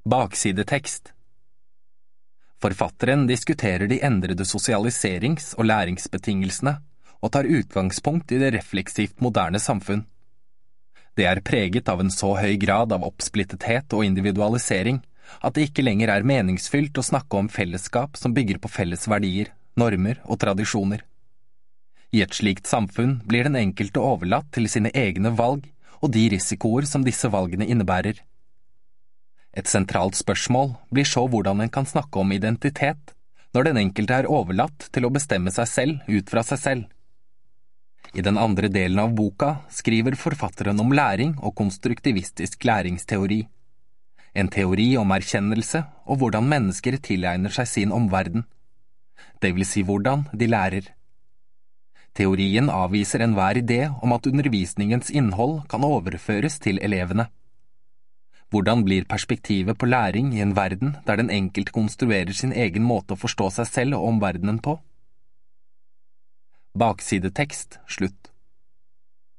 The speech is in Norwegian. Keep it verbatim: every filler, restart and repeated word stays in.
Baksidetekst. Forfatteren diskuterer de endrede sosialiserings- og læringsbetingelsene og tar utgangspunkt i det refleksivt moderne samfunn. Det er preget av en så høy grad av oppsplittethet og individualisering at det ikke lenger er meningsfylt å snakke om fellesskap som bygger på felles verdier, normer og tradisjoner. I et slikt samfunn blir den enkelte overlatt til sine egne valg og de risikoer som disse valgene innebærer. Et sentralt spørsmål blir så hvordan en kan snakke om identitet når den enkelte er overlatt til å bestemme seg selv ut fra seg selv. I den andre delen av boka skriver forfatteren om læring og konstruktivistisk læringsteori. En teori om erkjennelse og hvordan mennesker tilegner seg sin omverden. Det vil si hvordan de lærer. Teorien avviser enhver idé om at undervisningens innhold kan overføres til elevene. Hvordan blir perspektivet på læring i en verden der den enkelte konstruerer sin egen måte å forstå seg selv og omverdenen på? Baksidetekst, slutt.